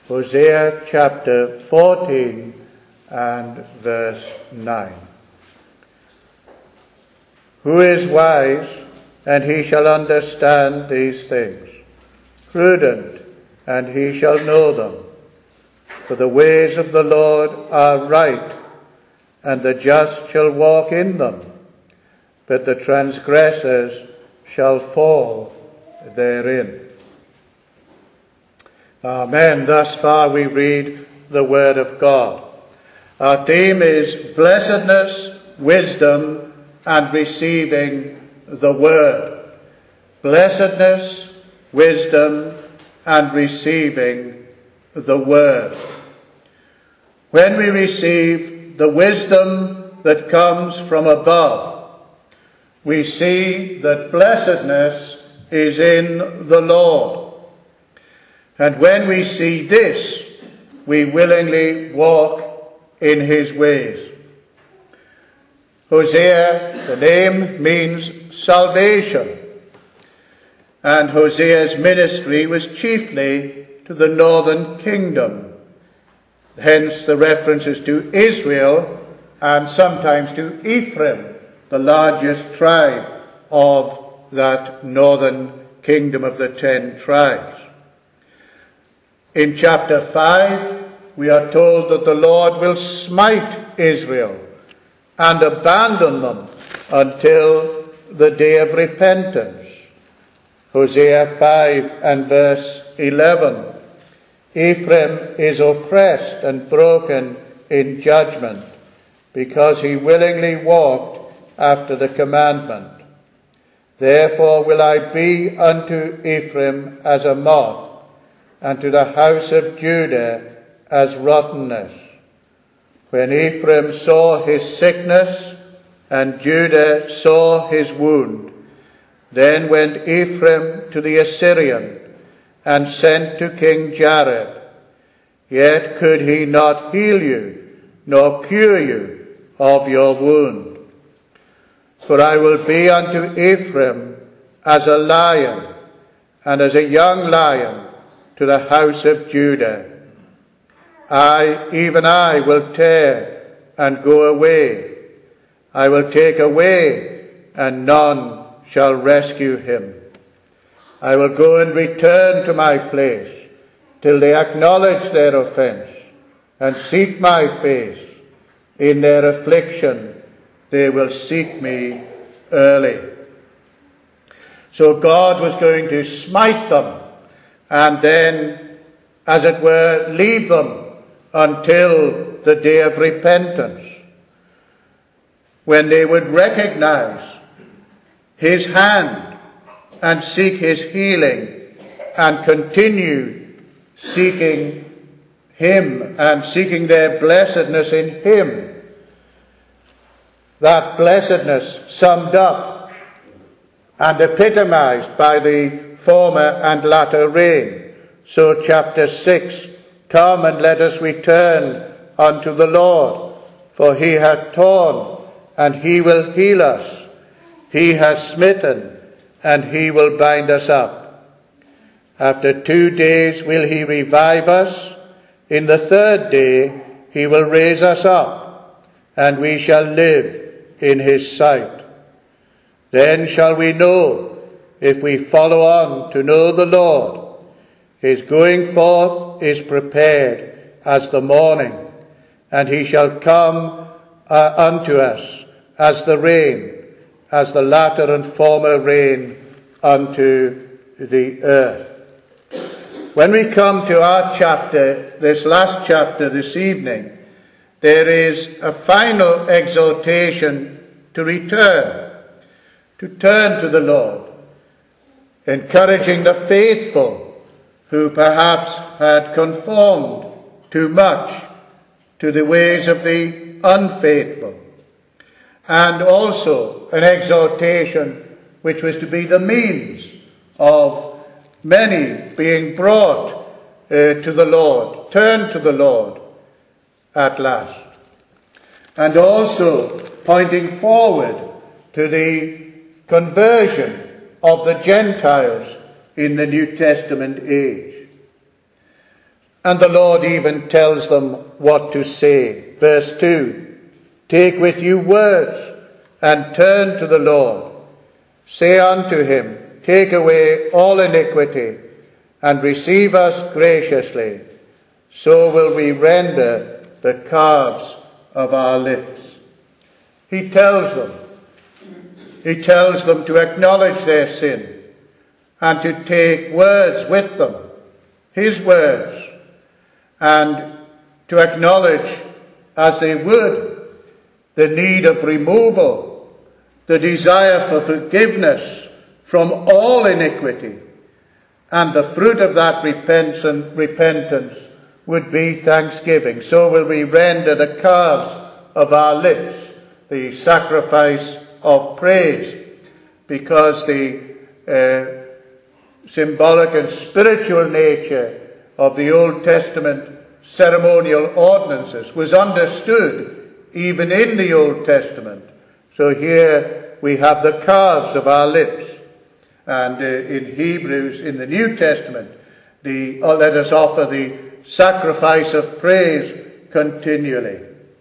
Hosea chapter 14 and verse 9. Who is wise, and he shall understand these things? Prudent, and he shall know them. For the ways of the Lord are right, and the just shall walk in them, but the transgressors shall fall therein. Amen. Thus far we read the word of God. Our theme is blessedness, wisdom, and receiving the word. Blessedness, wisdom, and receiving the word. When we receive the wisdom that comes from above, we see that blessedness is in the Lord. And when we see this, we willingly walk in his ways. Hosea, the name means salvation. And Hosea's ministry was chiefly to the northern kingdom. Hence the references to Israel and sometimes to Ephraim, the largest tribe of that northern kingdom of the 10 tribes. In chapter 5, we are told that the Lord will smite Israel and abandon them until the day of repentance. Hosea 5 and verse 11. Ephraim is oppressed and broken in judgment, because he willingly walked after the commandment. Therefore will I be unto Ephraim as a moth, and to the house of Judah as rottenness. When Ephraim saw his sickness, and Judah saw his wound, then went Ephraim to the Assyrian, and sent to King Jareb. Yet could he not heal you, nor cure you of your wound. For I will be unto Ephraim as a lion, and as a young lion to the house of Judah. Even I will tear and go away. I will take away, and none shall rescue him. I will go and return to my place, till they acknowledge their offense, and seek my face. In their affliction they will seek me early. So God was going to smite them, and then, as it were, leave them until the day of repentance, when they would recognize his hand and seek his healing, and continue seeking him and seeking their blessedness in him. That blessedness summed up and epitomized by the former and latter rain. So chapter 6, come and let us return unto the Lord, for he hath torn, and he will heal us. He has smitten, and he will bind us up. After 2 days will he revive us. In the 3rd day he will raise us up, and we shall live in his sight. Then shall we know, if we follow on to know the Lord. His going forth is prepared as the morning, and he shall come unto us as the rain, as the latter and former rain unto the earth. When we come to our chapter, this last chapter this evening, there is a final exhortation to return, to turn to the Lord, encouraging the faithful who perhaps had conformed too much to the ways of the unfaithful, and also an exhortation which was to be the means of many being brought to the Lord, turn to the Lord at last. And also pointing forward to the conversion of the Gentiles in the New Testament age. And the Lord even tells them what to say. Verse 2, take with you words and turn to the Lord. Say unto him, take away all iniquity and receive us graciously. So will we render the calves of our lips. He tells them to acknowledge their sin and to take words with them, his words, and to acknowledge, as they would, the need of removal, the desire for forgiveness from all iniquity, and the fruit of that repentance would be thanksgiving. So will we render the calves of our lips the sacrifice of praise, because the symbolic and spiritual nature of the Old Testament ceremonial ordinances was understood even in the Old Testament. So here we have the calves of our lips. And in Hebrews, in the New Testament, let us offer the sacrifice of praise continually.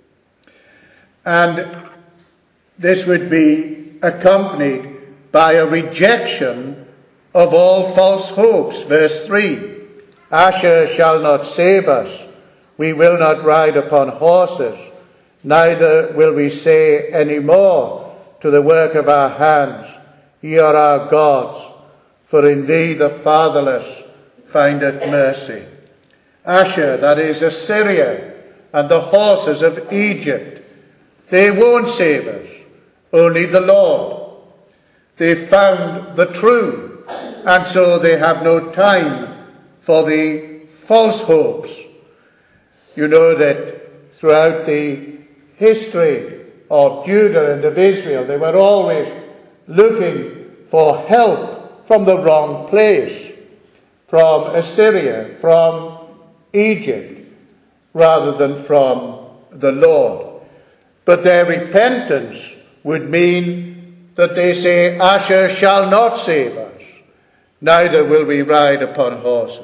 And this would be accompanied by a rejection of all false hopes. Verse 3, Asher shall not save us. We will not ride upon horses, neither will we say any more to the work of our hands, ye are our gods, for in thee the fatherless findeth mercy. Asher, that is Assyria, and the horses of Egypt, they won't save us, only the Lord. They found the true, and so they have no time for the false hopes. You know that throughout the history of Judah and of Israel, they were always looking for help from the wrong place, from Assyria, from Egypt, rather than from the Lord. But their repentance would mean that they say, Asher shall not save us, neither will we ride upon horses.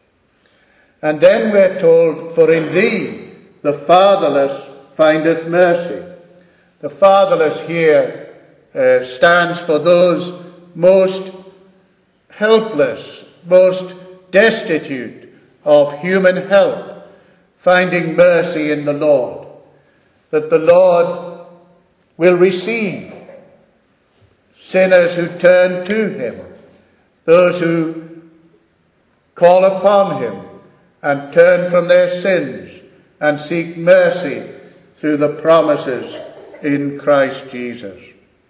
And then we're told, for in thee the fatherless findeth mercy. The fatherless here stands for those most helpless, most destitute of human help, finding mercy in the Lord. That the Lord will receive sinners who turn to him, those who call upon him and turn from their sins and seek mercy through the promises in Christ Jesus.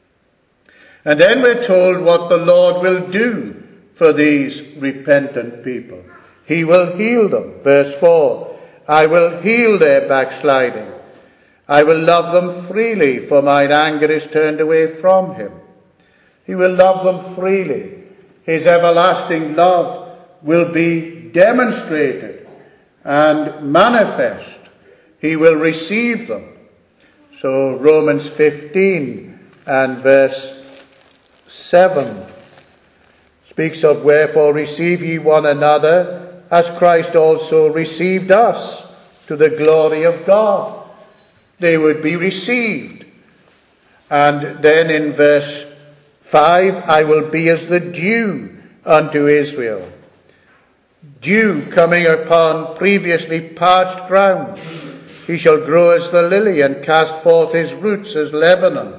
And then we're told what the Lord will do for these repentant people. He will heal them. Verse 4, I will heal their backsliding. I will love them freely, for mine anger is turned away from him. He will love them freely. His everlasting love will be demonstrated and manifest. He will receive them. So Romans 15 and verse 7 speaks of, wherefore receive ye one another, as Christ also received us, to the glory of God. They would be received. And then in verse 5, I will be as the dew unto Israel. Dew coming upon previously parched ground. He shall grow as the lily and cast forth his roots as Lebanon.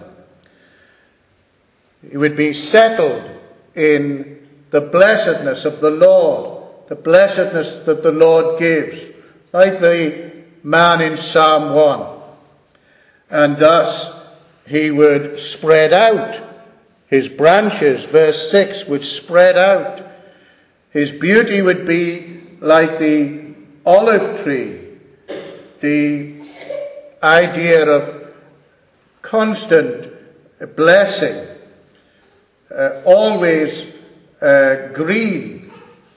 He would be settled in the blessedness of the Lord, the blessedness that the Lord gives, like the man in Psalm 1. And thus he would spread out. His branches, verse 6, would spread out. His beauty would be like the olive tree. The idea of constant blessing, always green.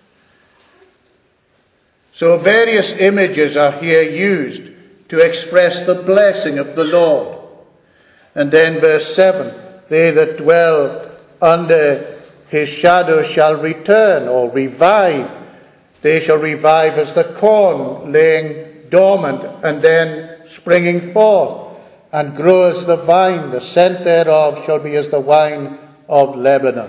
So various images are here used to express the blessing of the Lord. And then verse 7, they that dwell under his shadow shall return or revive. They shall revive as the corn laying dormant and then springing forth, and grow as the vine. The scent thereof shall be as the wine of Lebanon.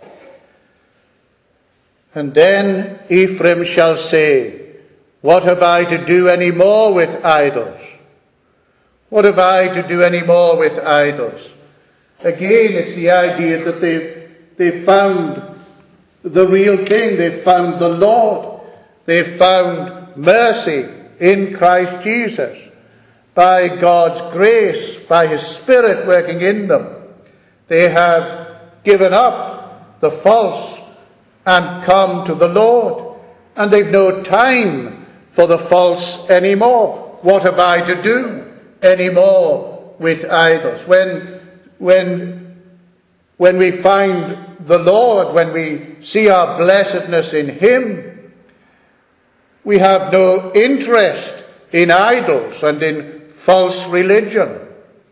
And then Ephraim shall say, what have I to do any more with idols? What have I to do any more with idols? Again, it's the idea that they've found the real thing. They've found the Lord. They've found mercy in Christ Jesus. By God's grace, by his Spirit working in them, they have given up the false and come to the Lord. And they've no time for the false anymore. What have I to do anymore with idols? When we find the Lord, when we see our blessedness in him, we have no interest in idols and in false religion.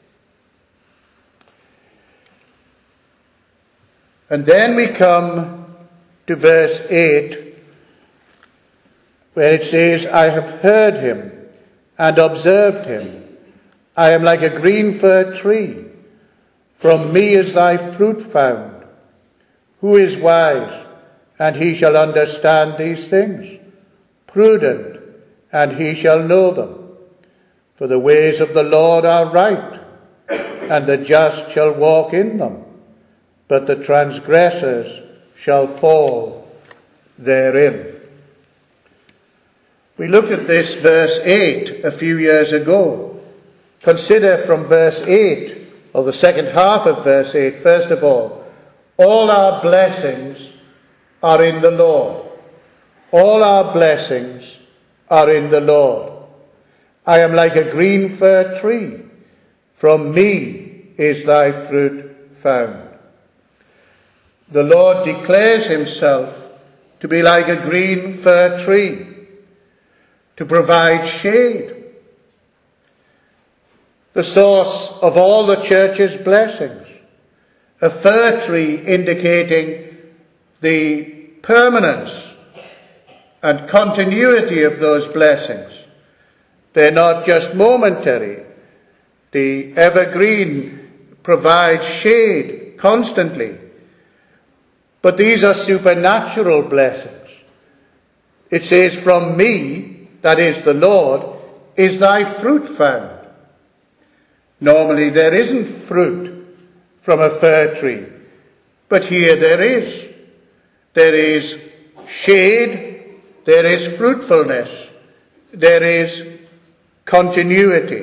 And then we come to verse 8, where it says, I have heard him and observed him. I am like a green fir tree. From me is thy fruit found. Who is wise, and he shall understand these things? Prudent, and he shall know them. For the ways of the Lord are right, and the just shall walk in them, but the transgressors shall fall therein. We looked at this verse 8 a few years ago. Consider from verse 8, or the second half of verse 8, first of all our blessings are in the Lord. All our blessings are in the Lord. I am like a green fir tree. From me is thy fruit found. The Lord declares himself to be like a green fir tree, to provide shade, the source of all the church's blessings. A fir tree indicating the permanence and continuity of those blessings. They're not just momentary. The evergreen provides shade constantly. But these are supernatural blessings. It says, from me, that is the Lord, is thy fruit found. Normally there isn't fruit from a fir tree, but here there is. There is shade, there is fruitfulness, there is continuity.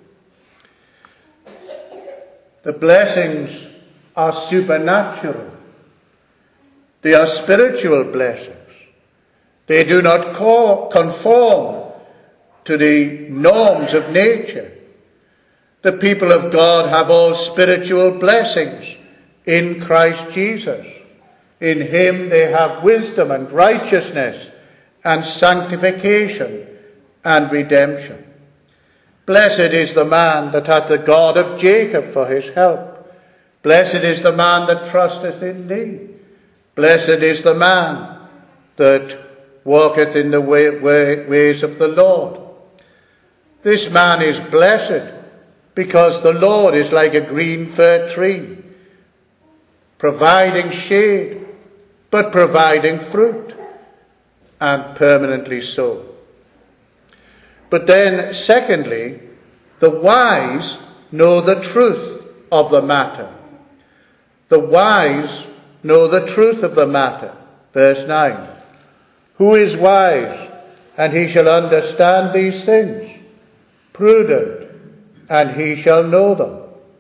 The blessings are supernatural. They are spiritual blessings. They do not conform to the norms of nature. The people of God have all spiritual blessings in Christ Jesus. In him they have wisdom and righteousness and sanctification and redemption. Blessed is the man that hath the God of Jacob for his help. Blessed is the man that trusteth in thee. Blessed is the man that walketh in the ways of the Lord. This man is blessed because the Lord is like a green fir tree, providing shade, but providing fruit, and permanently so. But then, secondly, the wise know the truth of the matter. The wise know the truth of the matter. Verse 9. Who is wise, and he shall understand these things? Prudent, and he shall know them.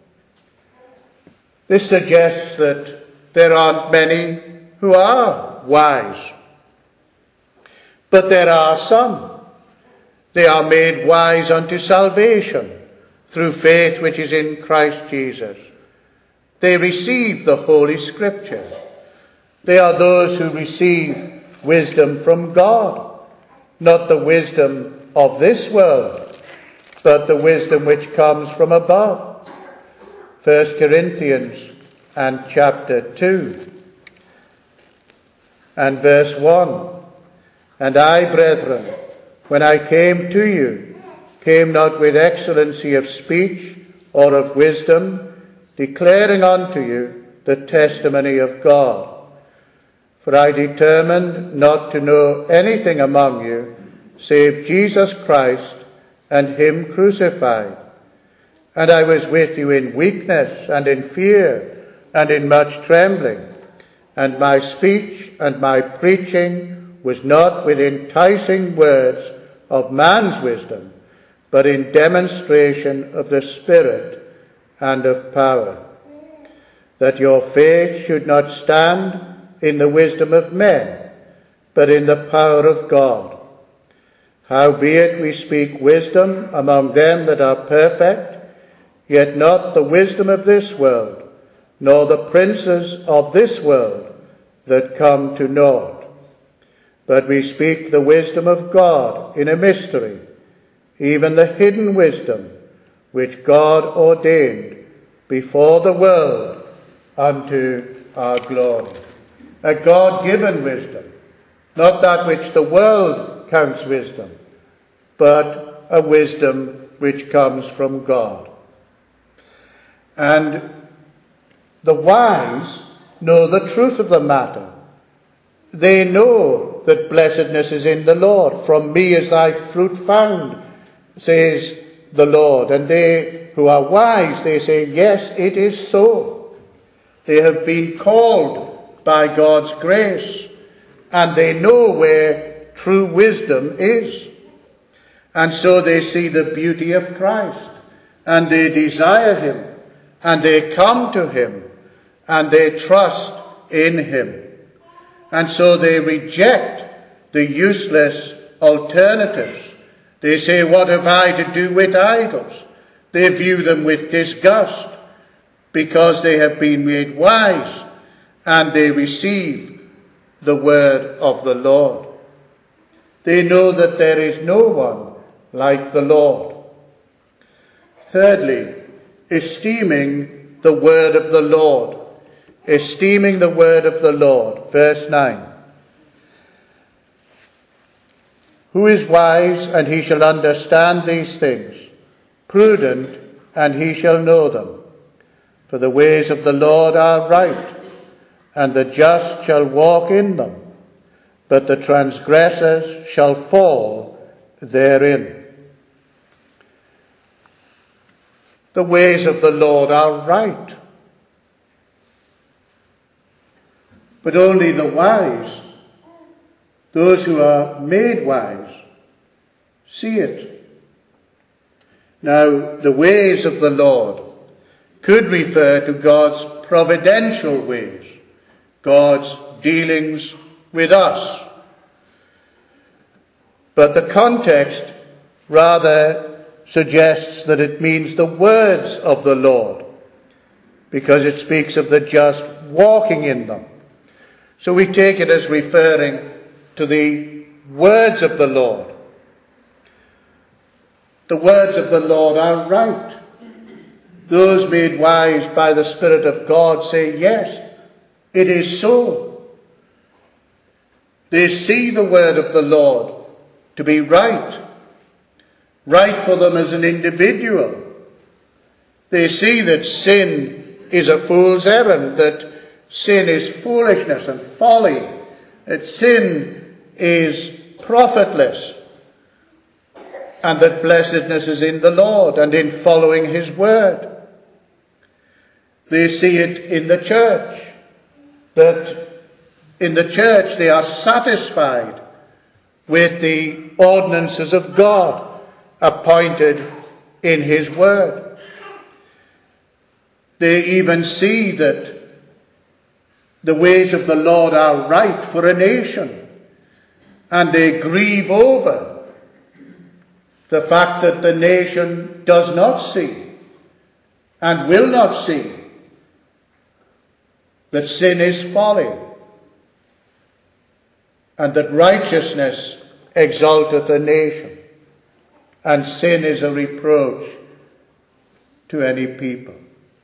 This suggests that there aren't many who are wise. But there are some. They are made wise unto salvation through faith which is in Christ Jesus. They receive the Holy Scripture. They are those who receive wisdom from God, not the wisdom of this world, but the wisdom which comes from above. 1 Corinthians and chapter 2 and verse 1. And I, brethren, when I came to you, came not with excellency of speech or of wisdom, declaring unto you the testimony of God. For I determined not to know anything among you save Jesus Christ and him crucified. And I was with you in weakness and in fear and in much trembling. And my speech and my preaching was not with enticing words of man's wisdom, but in demonstration of the Spirit and of power, that your faith should not stand in the wisdom of men, but in the power of God. Howbeit we speak wisdom among them that are perfect, yet not the wisdom of this world, nor the princes of this world that come to naught. But we speak the wisdom of God in a mystery, even the hidden wisdom which God ordained before the world unto our glory. A God-given wisdom, not that which the world counts wisdom, but a wisdom which comes from God. And the wise know the truth of the matter. They know that blessedness is in the Lord. From me is thy fruit found, says the Lord. And they who are wise, they say, yes, it is so. They have been called by God's grace, and they know where true wisdom is. And so they see the beauty of Christ, and they desire him, and they come to him, and they trust in him. And so they reject the useless alternatives. They say, what have I to do with idols? They view them with disgust because they have been made wise and they receive the word of the Lord. They know that there is no one like the Lord. Thirdly, esteeming the word of the Lord. Esteeming the word of the Lord. Verse 9. Who is wise, and he shall understand these things? Prudent, and he shall know them. For the ways of the Lord are right, and the just shall walk in them, but the transgressors shall fall therein. The ways of the Lord are right. But only the wise, those who are made wise, see it. Now, the ways of the Lord could refer to God's providential ways, God's dealings with us. But the context rather suggests that it means the words of the Lord, because it speaks of the just walking in them. So we take it as referring to the words of the Lord. The words of the Lord are right. Those made wise by the Spirit of God say, yes, it is so. They see the word of the Lord to be right. Right for them as an individual. They see that sin is a fool's errand, that sin is foolishness and folly, that sin is profitless, and that blessedness is in the Lord and in following his word. They see it in the church, that in the church they are satisfied with the ordinances of God appointed in his word. They even see that the ways of the Lord are right for a nation, and they grieve over the fact that the nation does not see and will not see that sin is folly, and that righteousness exalteth a nation, and sin is a reproach to any people.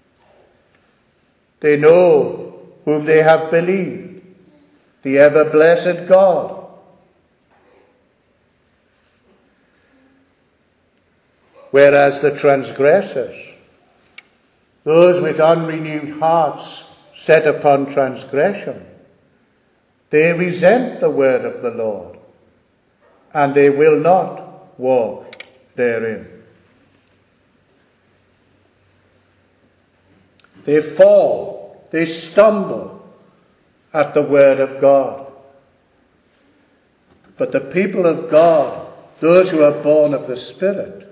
They know whom they have believed, the ever-blessed God, whereas the transgressors, those with unrenewed hearts set upon transgression, they resent the word of the Lord, and they will not walk therein. They fall, they stumble at the word of God. But the people of God, those who are born of the Spirit,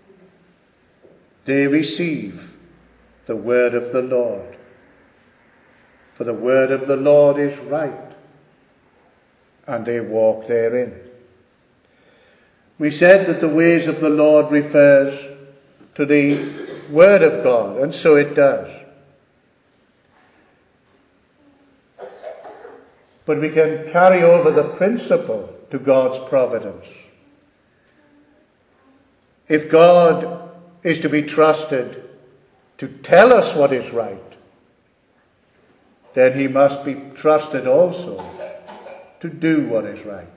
they receive the word of the Lord. For the word of the Lord is right, and they walk therein. We said that the ways of the Lord refers to the word of God, and so it does. But we can carry over the principle to God's providence. If God is to be trusted to tell us what is right, then he must be trusted also to do what is right.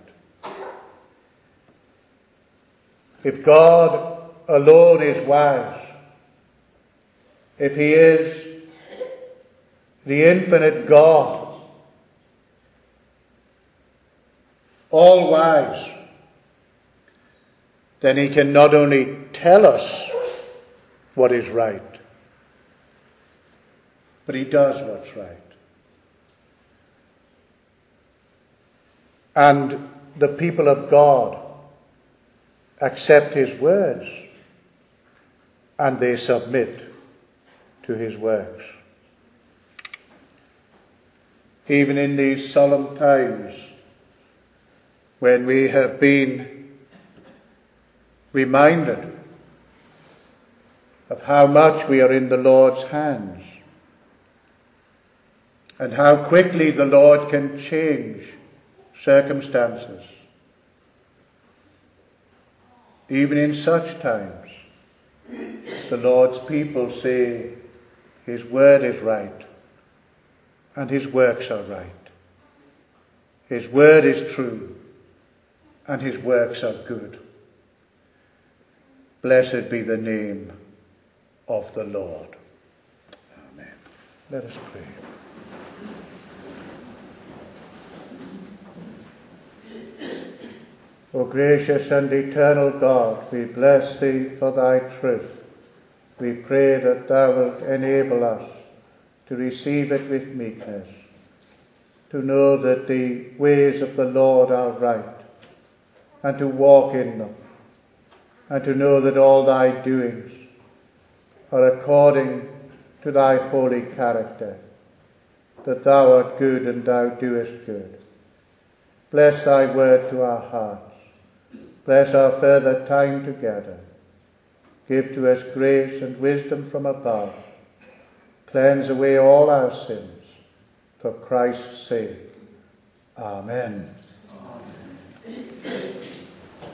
If God alone is wise, if he is the infinite God, all wise, then he can not only tell us what is right, but he does what's right. And the people of God accept his words, and they submit to his works. Even in these solemn times, when we have been reminded of how much we are in the Lord's hands, and how quickly the Lord can change circumstances, even in such times, the Lord's people say his word is right and his works are right. His word is true and his works are good. Blessed be the name of the Lord. Amen. Let us pray. O gracious and eternal God, we bless thee for thy truth. We pray that thou wilt enable us to receive it with meekness, to know that the ways of the Lord are right, and to walk in them, and to know that all thy doings are according to thy holy character, that thou art good and thou doest good. Bless thy word to our hearts. Bless our further time together. Give to us grace and wisdom from above. Cleanse away all our sins, for Christ's sake. Amen. Amen.